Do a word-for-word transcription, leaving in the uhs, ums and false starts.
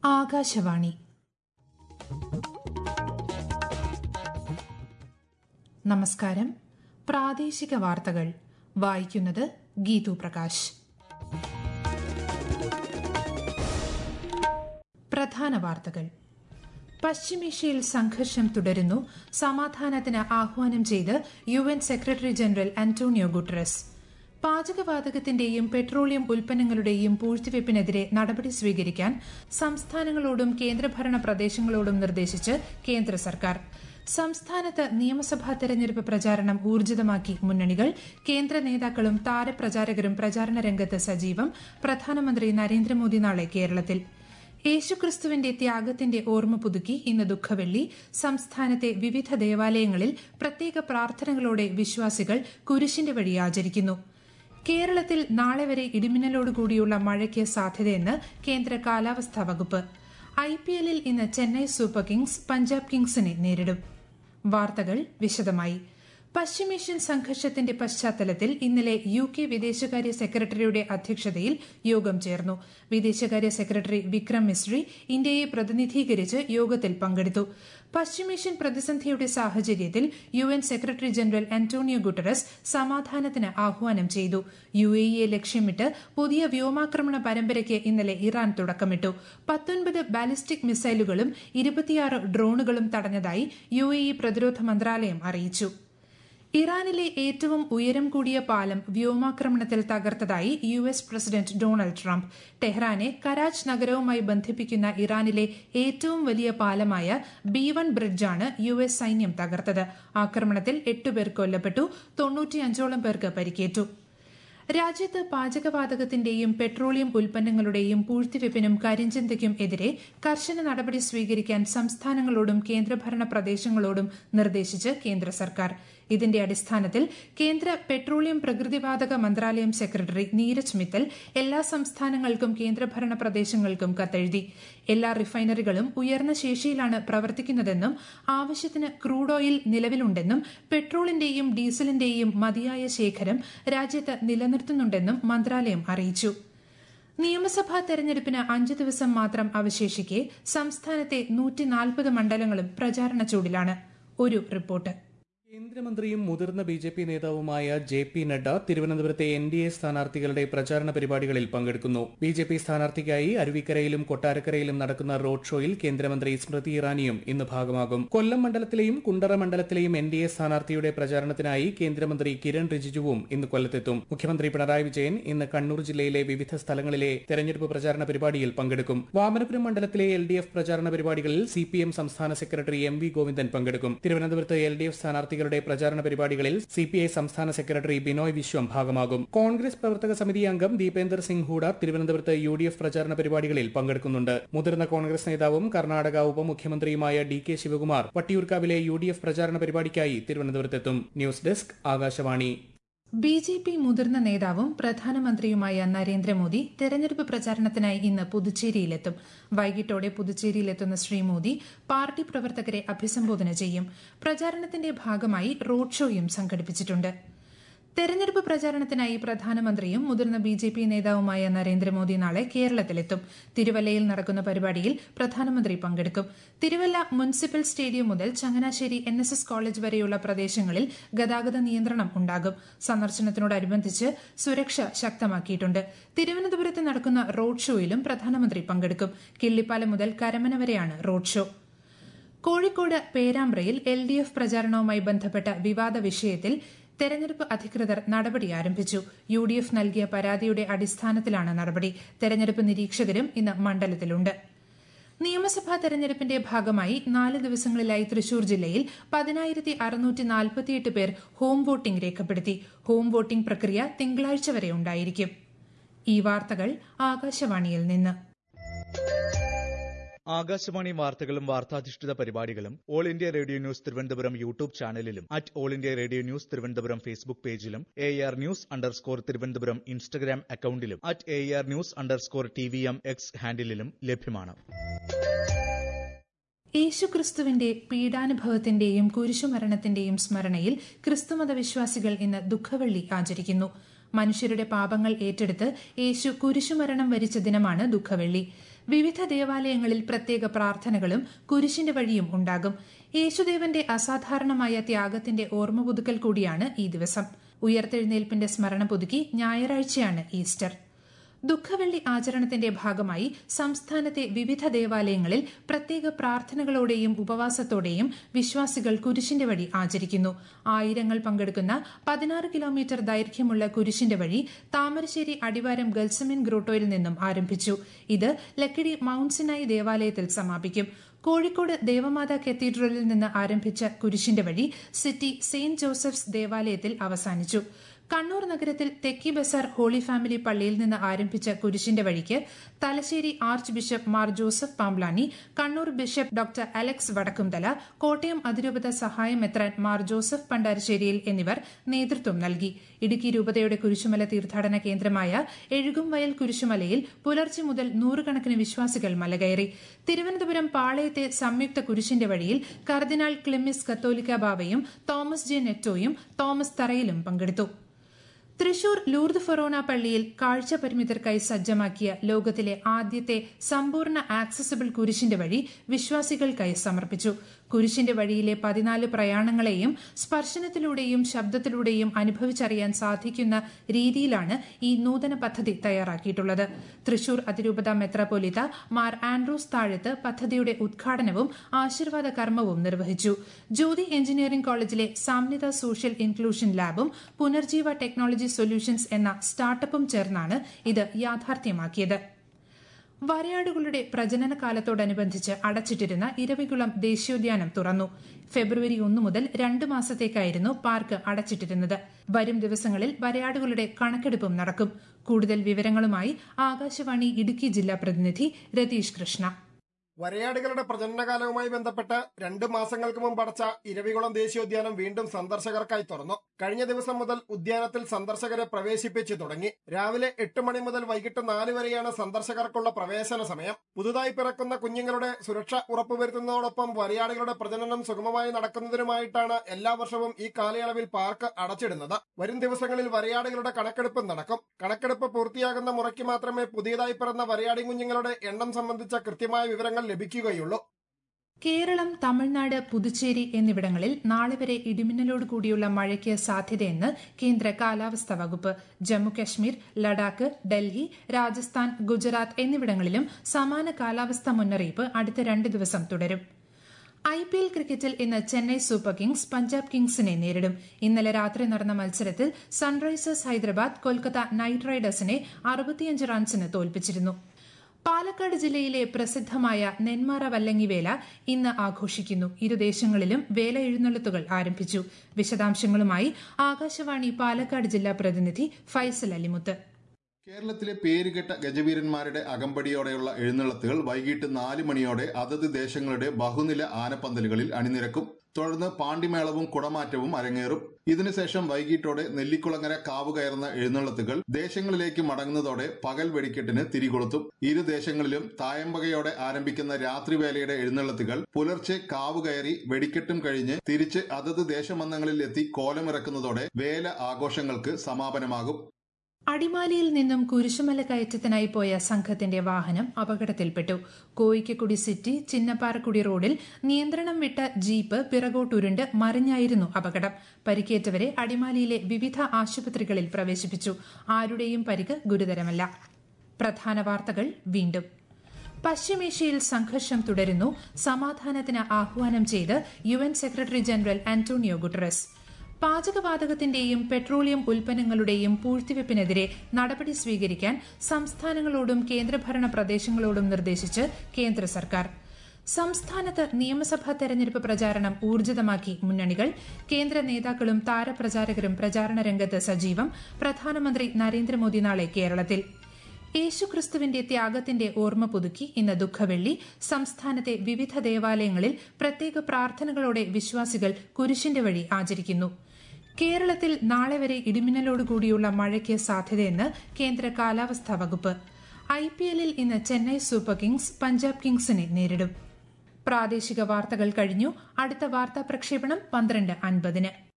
ആകാശവാണി. നമസ്കാരം. പ്രാദേശിക വാർത്തകൾ വായിക്കുന്നത് ഗീതു പ്രകാശ്. പ്രധാന വാർത്തകൾ. പശ്ചിമേഷ്യയിൽ സംഘർഷം തുടരുന്നു. സമാധാനത്തിന് ആഹ്വാനം ചെയ്ത് U N secretary general Antonio Guterres. പാചകവാതകത്തിന്റെയും പെട്രോളിയം ഉൽപ്പന്നങ്ങളുടെയും പൂഴ്ത്തിവയ്പ്പിനെതിരെ നടപടി സ്വീകരിക്കാൻ സംസ്ഥാനങ്ങളോടും കേന്ദ്രഭരണ പ്രദേശങ്ങളോടും നിർദ്ദേശിച്ച് കേന്ദ്ര സർക്കാർ. സംസ്ഥാനത്ത് നിയമസഭാ തെരഞ്ഞെടുപ്പ് പ്രചാരണം ഊർജിതമാക്കി മുന്നണികൾ. കേന്ദ്ര നേതാക്കളും താരപ്രചാരകരും പ്രചാരണ രംഗത്ത് സജീവം. പ്രധാനമന്ത്രി നരേന്ദ്രമോദി നാളെ കേരളത്തിൽ. യേശുക്രിസ്തുവിന്റെ ത്യാഗത്തിന്റെ ഓർമ്മ പുതുക്കി ഇന്ന് ദുഃഖവെള്ളി. സംസ്ഥാനത്തെ വിവിധ ദേവാലയങ്ങളിൽ പ്രത്യേക പ്രാർത്ഥനകളോടെ വിശ്വാസികൾ കുരിശിന്റെ വഴി ആചരിക്കുന്നു. കേരളത്തിൽ നാളെ വരെ ഇടിമിന്നലോടുകൂടിയുള്ള മഴയ്ക്ക് സാധ്യതയെന്ന് കേന്ദ്ര കാലാവസ്ഥാ വകുപ്പ്. ഐ പി എല്ലിൽ ഇന്ന് ചെന്നൈ സൂപ്പർ കിങ്സ് പഞ്ചാബ് കിങ്സിനെ നേരിടും. വാർത്തകൾ വിശദമായി. പശ്ചിമേഷ്യൻ സംഘർഷത്തിന്റെ പശ്ചാത്തലത്തിൽ ഇന്നലെ യു കെ വിദേശകാര്യ സെക്രട്ടറിയുടെ അധ്യക്ഷതയിൽ യോഗം ചേർന്നു. വിദേശകാര്യ സെക്രട്ടറി വിക്രം മിസ്രി ഇന്ത്യയെ പ്രതിനിധീകരിച്ച് യോഗത്തിൽ പങ്കെടുത്തു. പശ്ചിമേഷ്യൻ പ്രതിസന്ധിയുടെ സാഹചര്യത്തിൽ U N secretary general Antonio Guterres സമാധാനത്തിന് ആഹ്വാനം ചെയ്തു. യു എ ഇയെ ലക്ഷ്യമിട്ട് പുതിയ വ്യോമാക്രമണ പരമ്പരയ്ക്ക് ഇന്നലെ ഇറാൻ തുടക്കമിട്ടു. പത്തൊൻപത് ബാലിസ്റ്റിക് മിസൈലുകളും ഇരുപത്തിയാറ് ഡ്രോണുകളും തടഞ്ഞതായി യു എ ഇ പ്രതിരോധ മന്ത്രാലയം അറിയിച്ചു. ഇറാനിലെ ഏറ്റവും ഉയരം കൂടിയ പാലം വ്യോമാക്രമണത്തിൽ തകർത്തതായി U S president Donald Trump. ടെഹ്റാനെ കരാച്ച് നഗരവുമായി ബന്ധിപ്പിക്കുന്ന ഇറാനിലെ ഏറ്റവും വലിയ പാലമായ ബി വൺ ബ്രിഡ്ജാണ് യു എസ് സൈന്യം തകർത്തത്. ആക്രമണത്തിൽ എട്ടുപേർ കൊല്ലപ്പെട്ടു. തൊണ്ണൂറ്റിയഞ്ചോളം പേർക്ക് പരിക്കേറ്റു. രാജ്യത്ത് പാചകവാതകത്തിന്റെയും പെട്രോളിയം ഉൽപ്പന്നങ്ങളുടെയും പൂഴ്ത്തിവയ്പ്പിനും കരിഞ്ചന്തയ്ക്കും എതിരെ കർശന നടപടി സ്വീകരിക്കാൻ സംസ്ഥാനങ്ങളോടും കേന്ദ്രഭരണ പ്രദേശങ്ങളോടും നിർദ്ദേശിച്ച് കേന്ദ്ര സർക്കാർ. ഇതിന്റെ അടിസ്ഥാനത്തിൽ കേന്ദ്ര പെട്രോളിയം പ്രകൃതിവാതക മന്ത്രാലയം സെക്രട്ടറി നീരജ് മിത്തൽ എല്ലാ സംസ്ഥാനങ്ങൾക്കും കേന്ദ്രഭരണ പ്രദേശങ്ങൾക്കും കത്തെഴുതി. എല്ലാ റിഫൈനറികളും ഉയർന്ന ശേഷിയിലാണ് പ്രവർത്തിക്കുന്നതെന്നും ആവശ്യത്തിന് ക്രൂഡ് ഓയിൽ നിലവിലുണ്ടെന്നും പെട്രോളിന്റെയും ഡീസലിന്റെയും മതിയായ ശേഖരം രാജ്യത്ത് നിലനിർത്തുന്നുണ്ടെന്നും മന്ത്രാലയം അറിയിച്ചു. നിയമസഭാ തെരഞ്ഞെടുപ്പിന് അഞ്ചു ദിവസം മാത്രം അവശേഷിക്കെ സംസ്ഥാനത്തെ നൂറ്റി നാൽപ്പത് മണ്ഡലങ്ങളും പ്രചാരണ ചൂടിലാണ്. ഒരു റിപ്പോർട്ട്. കേന്ദ്രമന്ത്രിയും മുതിർന്ന ബി ജെ പി നേതാവുമായ ജെ പി നഡ്ഡ തിരുവനന്തപുരത്തെ എൻ ഡി എ സ്ഥാനാർത്ഥികളുടെ പ്രചാരണ പരിപാടികളിൽ പങ്കെടുക്കുന്നു. ബി ജെ പി സ്ഥാനാർത്ഥിക്കായി അരുവിക്കരയിലും കൊട്ടാരക്കരയിലും നടക്കുന്ന റോഡ് ഷോയിൽ കേന്ദ്രമന്ത്രി സ്മൃതി ഇറാനിയും ഇന്ന് ഭാഗമാകും. കൊല്ലം മണ്ഡലത്തിലെയും കുണ്ടറ മണ്ഡലത്തിലെയും എൻ ഡി എ സ്ഥാനാർത്ഥിയുടെ പ്രചാരണത്തിനായി കേന്ദ്രമന്ത്രി കിരൺ റിജിജുവും ഇന്ന് കൊല്ലത്തെത്തും. മുഖ്യമന്ത്രി പിണറായി വിജയൻ ഇന്ന് കണ്ണൂർ ജില്ലയിലെ വിവിധ സ്ഥലങ്ങളിലെ തെരഞ്ഞെടുപ്പ് പ്രചാരണ പരിപാടിയിൽ പങ്കെടുക്കും. വാമനപുരം മണ്ഡലത്തിലെ എൽ ഡി എഫ് പ്രചാരണ പരിപാടികളിൽ സി പി എം സംസ്ഥാന സെക്രട്ടറി എം വി ഗോവിന്ദൻ പങ്കെടുക്കും. തിരുവനന്തപുരത്ത് എൽ ഡി എഫ് സ്ഥാനാർത്ഥി പ്രചാരണ പരിപാടികളിൽ സി പി ഐ സംസ്ഥാന സെക്രട്ടറി ബിനോയ് വിശ്വം ഭാഗമാകും. കോൺഗ്രസ് പ്രവർത്തക സമിതി അംഗം ദീപേന്ദർ സിംഗ് ഹൂഡ തിരുവനന്തപുരത്ത് യു ഡി എഫ് പ്രചാരണ പരിപാടികളിൽ പങ്കെടുക്കുന്നുണ്ട്. മുതിർന്ന കോൺഗ്രസ് നേതാവും കർണാടക ഉപമുഖ്യമന്ത്രിയുമായ ഡി കെ ശിവകുമാർ വട്ടിയൂർക്കാവിലെ യു ഡി എഫ് പ്രചാരണ പരിപാടിക്കായി തിരുവനന്തപുരത്തെത്തും. News desk Akashvani. B J P മുതിർന്ന നേതാവും പ്രധാനമന്ത്രിയുമായ നരേന്ദ്രമോദി തെരഞ്ഞെടുപ്പ് പ്രചാരണത്തിനായി ഇന്ന് പുതുച്ചേരിയിലെത്തും. വൈകിട്ടോടെ പുതുച്ചേരിയിലെത്തുന്ന ശ്രീ മോദി പാർട്ടി പ്രവർത്തകരെ അഭിസംബോധന ചെയ്യും. പ്രചാരണത്തിന്റെ ഭാഗമായി റോഡ് ഷോയും സംഘടിപ്പിച്ചിട്ടുണ്ട്. തെരഞ്ഞെടുപ്പ് പ്രചാരണത്തിനായി പ്രധാനമന്ത്രിയും മുതിർന്ന ബി ജെ പി നേതാവുമായ നരേന്ദ്രമോദി നാളെ കേരളത്തിലെത്തും. തിരുവല്ലയിൽ നടക്കുന്ന പരിപാടിയിൽ പ്രധാനമന്ത്രി പങ്കെടുക്കും. തിരുവല്ല മുനിസിപ്പൽ സ്റ്റേഡിയം മുതൽ Changanassery N S S college വരെയുള്ള പ്രദേശങ്ങളിൽ ഗതാഗത നിയന്ത്രണം ഉണ്ടാകും. സന്ദർശനത്തിനോടനുബന്ധിച്ച് സുരക്ഷ ശക്തമാക്കിയിട്ടുണ്ട്. തിരുവനന്തപുരത്ത് നടക്കുന്ന റോഡ് ഷോയിലും പ്രധാനമന്ത്രി പങ്കെടുക്കും. കിള്ളിപ്പാലം മുതൽ കരമന വരെയാണ് റോഡ് ഷോ. കോഴിക്കോട് പേരാമ്പ്രയിൽ എൽ ഡി എഫ് പ്രചാരണവുമായി ബന്ധപ്പെട്ട വിവാദ വിഷയത്തിൽ തെരഞ്ഞെടുപ്പ് അധികൃതർ നടപടി ആരംഭിച്ചു. യു ഡി എഫ് നൽകിയ പരാതിയുടെ അടിസ്ഥാനത്തിലാണ് നടപടി. തെരഞ്ഞെടുപ്പ് നിരീക്ഷകരും ഇന്ന് മണ്ഡലത്തിലുണ്ട്. നിയമസഭാ തെരഞ്ഞെടുപ്പിന്റെ ഭാഗമായി നാല് ദിവസങ്ങളിലായി തൃശൂർ ജില്ലയിൽ പതിനായിരത്തി അറുന്നൂറ്റി നാൽപ്പത്തിയെട്ട് പേർ ഹോം വോട്ടിംഗ് രേഖപ്പെടുത്തി. ഹോം വോട്ടിംഗ് പ്രക്രിയ തിങ്കളാഴ്ച വരെ ഉണ്ടായിരിക്കും. ഈ വാർത്തകൾ ആകാശവാണിയിൽ നിന്ന്. ആകാശവാണി വാർത്തകളും വാർത്താധിഷ്ഠിത പരിപാടികളും All India Radio news Thiruvananthapuram YouTube ചാനലിലും at All India Radio news Thiruvananthapuram Facebook പേജിലും A R news underscore Thiruvananthapuram Instagram അക്കൌണ്ടിലും at A R news underscore T V M X ഹാൻഡിലും ലഭ്യമാണ്. യേശുക്രിസ്തുവിന്റെ പീഡാനുഭവത്തിന്റെയും കുരിശുമരണത്തിന്റെയും സ്മരണയിൽ ക്രിസ്തുമത വിശ്വാസികൾ ഇന്ന് ദുഃഖവെള്ളി ആചരിക്കുന്നു. മനുഷ്യരുടെ പാപങ്ങൾ ഏറ്റെടുത്ത് യേശു കുരിശുമരണം വരിച്ച ദിനമാണ് ദുഃഖവെള്ളി. വിവിധ ദേവാലയങ്ങളിൽ പ്രത്യേക പ്രാർത്ഥനകളും കുരിശിന്റെ വഴിയും ഉണ്ടാകും. യേശുദേവന്റെ അസാധാരണമായ ത്യാഗത്തിന്റെ ഓർമ്മ പുതുക്കൽ കൂടിയാണ് ഈ ദിവസം. ഉയർത്തെഴുന്നേൽപ്പിന്റെ സ്മരണ പുതുക്കി ഞായറാഴ്ചയാണ് ഈസ്റ്റർ. ദുഃഖവെള്ളി ആചരണത്തിന്റെ ഭാഗമായി സംസ്ഥാനത്തെ വിവിധ ദേവാലയങ്ങളിൽ പ്രത്യേക പ്രാർത്ഥനകളോടെയും ഉപവാസത്തോടെയും വിശ്വാസികൾ കുരിശിന്റെ വഴി ആചരിക്കുന്നു. ആയിരങ്ങൾ പങ്കെടുക്കുന്ന പതിനാറ് കിലോമീറ്റർ ദൈർഘ്യമുള്ള കുരിശിന്റെ വഴി താമരശ്ശേരി അടിവാരം ഗൾസമിൻ ഗ്രോട്ടോയിൽ നിന്നും ആരംഭിച്ചു. ഇത് ലക്കിടി മൌണ്ട് സിനായി ദേവാലയത്തിൽ സമാപിക്കും. കോഴിക്കോട് ദേവമാതാ കത്തീഡ്രലിൽ നിന്ന് ആരംഭിച്ച കുരിശിന്റെ വഴി സിറ്റി സെയിന്റ് ജോസഫ്സ് ദേവാലയത്തിൽ അവസാനിച്ചു. കണ്ണൂർ നഗരത്തിൽ തെക്കി ബസാർ ഹോളി ഫാമിലി പള്ളിയിൽ നിന്ന് ആരംഭിച്ച കുരിശിന്റെ വഴിക്ക് Thalassery archbishop Mar Joseph Pamplany, Kannur bishop doctor Alex Vadakkumthala, Kottayam അതിരൂപത സഹായം മെത്രാൻ മാർ ജോസഫ് പണ്ടാരശ്ശേരിയിൽ എന്നിവർ നേതൃത്വം നൽകി. ഇടുക്കി രൂപതയുടെ കുരിശുമല തീർത്ഥാടന കേന്ദ്രമായ എഴുകുംവയൽ കുരിശുമലയിൽ പുലർച്ചെ മുതൽ നൂറുകണക്കിന് വിശ്വാസികൾ മലകയറി. തിരുവനന്തപുരം പാളയത്തെ സംയുക്ത കുരിശിന്റെ വഴിയിൽ കർദിനാൾ ക്ലിമ്മിസ് കത്തോലിക്ക ബാവയും തോമസ് ജെ നെറ്റോയും തോമസ് തറയിലും പങ്കെടുത്തു. തൃശൂർ ലൂർദ് ഫൊറോന പള്ളിയിൽ കാഴ്ച പരിമിതർക്കായി സജ്ജമാക്കിയ ലോകത്തിലെ ആദ്യത്തെ സമ്പൂർണ്ണ ആക്സസിബിൾ കുരിശിന്റെ വഴി വിശ്വാസികൾക്കായി സമർപ്പിച്ചു. കുരിശിന്റെ വഴിയിലെ പതിനാല് പ്രയാണങ്ങളെയും സ്പർശനത്തിലൂടെയും ശബ്ദത്തിലൂടെയും അനുഭവിച്ചറിയാൻ സാധിക്കുന്ന രീതിയിലാണ് ഈ നൂതന പദ്ധതി തയ്യാറാക്കിയിട്ടുള്ളത്. തൃശൂർ അതിരൂപത മെത്രാപ്പൊലീത്ത മാർ ആൻഡ്രൂസ് താഴത്ത് പദ്ധതിയുടെ ഉദ്ഘാടനവും ആശീർവാദ കർമ്മവും നിർവഹിച്ചു. ജ്യോതി എഞ്ചിനീയറിംഗ് കോളേജിലെ സാമ്യത സോഷ്യൽ ഇൻക്ലൂഷൻ ലാബും പുനർജീവ ടെക്നോളജി സൊല്യൂഷൻസ് എന്ന സ്റ്റാർട്ടപ്പും ചേർന്നാണ് ഇത് യാഥാർത്ഥ്യമാക്കിയത്. വരയാടുകളുടെ പ്രജനന കാലത്തോടനുബന്ധിച്ച് അടച്ചിട്ടിരുന്ന ഇരവികുളം ദേശീയോദ്യാനം തുറന്നു. ഫെബ്രുവരി ഒന്ന് മുതൽ രണ്ട് മാസത്തേക്കായിരുന്നു പാർക്ക് അടച്ചിട്ടിരുന്നത്. വരും ദിവസങ്ങളിൽ വരയാടുകളുടെ കണക്കെടുപ്പും നടക്കും. കൂടുതൽ വിവരങ്ങളുമായി ആകാശവാണി ഇടുക്കി ജില്ലാ പ്രതിനിധി രതീഷ് കൃഷ്ണ. വരയാടുകളുടെ പ്രജനനകാലവുമായി ബന്ധപ്പെട്ട് രണ്ട് മാസങ്ങൾക്ക് മുമ്പ് അടച്ച ഇരവികുളം ദേശീയോദ്യാനം വീണ്ടും സന്ദർശകർക്കായി തുറന്നു. കഴിഞ്ഞ ദിവസം മുതൽ ഉദ്യാനത്തിൽ സന്ദർശകരെ പ്രവേശിപ്പിച്ചു തുടങ്ങി. രാവിലെ എട്ട് മണി മുതൽ വൈകിട്ട് നാല് വരെയാണ് സന്ദർശകർക്കുള്ള പ്രവേശന സമയം. പുതുതായി പിറക്കുന്ന കുഞ്ഞുങ്ങളുടെ സുരക്ഷ ഉറപ്പുവരുത്തുന്നതോടൊപ്പം വരയാടുകളുടെ പ്രജനനം സുഗമമായി നടക്കുന്നതിനുമായിട്ടാണ് എല്ലാ വർഷവും ഈ കാലയളവിൽ പാർക്ക് അടച്ചിടുന്നത്. വരും ദിവസങ്ങളിൽ വരയാടുകളുടെ കണക്കെടുപ്പ് നടക്കും. കണക്കെടുപ്പ് പൂർത്തിയാകുന്ന മുറയ്ക്ക് മാത്രമേ പുതിയതായി പിറന്ന വരയാടി കുഞ്ഞുങ്ങളുടെ എണ്ണം സംബന്ധിച്ച കൃത്യമായ വിവരങ്ങൾ ലഭിക്കുകയുള്ളൂ. കേരളം, തമിഴ്നാട്, പുതുച്ചേരി എന്നിവിടങ്ങളിൽ നാളെ വരെ ഇടിമിന്നലോട് കൂടിയുള്ള മഴയ്ക്ക് സാധ്യതയെന്ന് കേന്ദ്ര കാലാവസ്ഥാ വകുപ്പ്. ജമ്മുകശ്മീർ, ലഡാക്ക്, ഡൽഹി, രാജസ്ഥാൻ, ഗുജറാത്ത് എന്നിവിടങ്ങളിലും സമാന കാലാവസ്ഥാ മുന്നറിയിപ്പ് അടുത്ത രണ്ട് ദിവസം തുടരും. ഐ പി എൽ ക്രിക്കറ്റിൽ ഇന്ന് ചെന്നൈ സൂപ്പർ കിങ്സ് പഞ്ചാബ് കിങ്സിനെ നേരിടും. ഇന്നലെ രാത്രി നടന്ന മത്സരത്തിൽ സൺറൈസേഴ്സ് ഹൈദരാബാദ് കൊൽക്കത്ത നൈറ്റ് റൈഡേഴ്സിനെ അറുപത്തിയഞ്ച് റൺസിന് തോൽപ്പിച്ചിരുന്നു. പാലക്കാട് ജില്ലയിലെ പ്രസിദ്ധമായ നെന്മാറ വല്ലങ്ങിവേല ഇന്ന് ആഘോഷിക്കുന്നു. ഇരുദേശങ്ങളിലും വേല എഴുന്നള്ളത്തുകൾ ആരംഭിച്ചു. വിശദാംശങ്ങളുമായി ആകാശവാണി പാലക്കാട് ജില്ലാ പ്രതിനിധി ഫൈസൽ അലിമുത്ത്. കേരളത്തിലെ പേരുകെട്ട ഗജവീരന്മാരുടെ അകമ്പടിയോടെയുള്ള എഴുന്നള്ളത്തുകൾ വൈകിട്ട് നാല് മണിയോടെ അതത് ദേശങ്ങളുടെ ബഹുനില ആനപ്പന്തലുകളിൽ അണിനിരക്കും. തുടർന്ന് പാണ്ടിമേളവും കുടമാറ്റവും അരങ്ങേറും. ഇതിനുശേഷം വൈകിട്ടോടെ നെല്ലിക്കുളങ്ങര കാവ് കയറുന്ന എഴുന്നള്ളത്തുകൾ ദേശങ്ങളിലേക്ക് മടങ്ങുന്നതോടെ പകൽ വെടിക്കെട്ടിന് തിരികൊളുത്തും. ഇരു ദേശങ്ങളിലും തായമ്പകയോടെ ആരംഭിക്കുന്ന രാത്രിവേലയുടെ എഴുന്നള്ളത്തുകൾ പുലർച്ചെ കാവ് കയറി വെടിക്കെട്ടും കഴിഞ്ഞ് തിരിച്ച് അതത് ദേശമന്നങ്ങളിൽ എത്തി കോലമിറക്കുന്നതോടെ വേല ആഘോഷങ്ങൾക്ക് സമാപനമാകും. അടിമാലിയിൽ നിന്നും കുരിശുമല കയറ്റത്തിനായി പോയ സംഘത്തിന്റെ വാഹനം അപകടത്തിൽപ്പെട്ടു. കോയിക്കക്കുടി സിറ്റി ചിന്നപ്പാറക്കുടി റോഡിൽ നിയന്ത്രണം വിട്ട ജീപ്പ് പിറകോട്ടുരുണ്ട് മറിഞ്ഞായിരുന്നു അപകടം. പരിക്കേറ്റവരെ അടിമാലിയിലെ വിവിധ ആശുപത്രികളിൽ പ്രവേശിപ്പിച്ചു. ആരുടെയും പരിക്ക് ഗുരുതരമല്ല. പ്രധാന വാർത്തകൾ വീണ്ടും. പശ്ചിമേഷ്യയിൽ സംഘർഷം തുടരുന്നു. സമാധാനത്തിന് ആഹ്വാനം ചെയ്ത് U N secretary general Antonio Guterres. പാചകവാതകത്തിന്റെയും പെട്രോളിയം ഉൽപ്പന്നങ്ങളുടെയും പൂഴ്ത്തിവെപ്പിനെതിരെ നടപടി സ്വീകരിക്കാൻ സംസ്ഥാനങ്ങളോടും കേന്ദ്രഭരണ പ്രദേശങ്ങളോടും നിർദ്ദേശിച്ച് കേന്ദ്ര സർക്കാർ. സംസ്ഥാനത്ത് നിയമസഭാ തെരഞ്ഞെടുപ്പ് പ്രചാരണം ഊർജിതമാക്കി മുന്നണികൾ. കേന്ദ്ര നേതാക്കളും താരപ്രചാരകരും പ്രചാരണ രംഗത്ത് സജീവം. പ്രധാനമന്ത്രി നരേന്ദ്രമോദി നാളെ കേരളത്തിൽ. യേശുക്രിസ്തുവിന്റെ ത്യാഗത്തിന്റെ ഓർമ്മ പുതുക്കി ഇന്ന് ദുഃഖവെള്ളി. സംസ്ഥാനത്തെ വിവിധ ദേവാലയങ്ങളിൽ പ്രത്യേക പ്രാർത്ഥനകളോടെ വിശ്വാസികൾ കുരിശിന്റെ വഴി ആചരിക്കുന്നു. കേരളത്തിൽ നാളെ വരെ ഇടിമിന്നലോടുകൂടിയുള്ള മഴയ്ക്ക് സാധ്യതയെന്ന് കേന്ദ്ര കാലാവസ്ഥാ വകുപ്പ്. ഐ പി എല്ലിൽ ഇന്ന് ചെന്നൈ സൂപ്പർ കിങ്സ് പഞ്ചാബ് കിങ്സിനെ നേരിടും. പ്രാദേശിക വാർത്തകൾ കഴിഞ്ഞു. അടുത്ത വാർത്താ പ്രക്ഷേപണം പന്ത്രണ്ട് അൻപതിന്.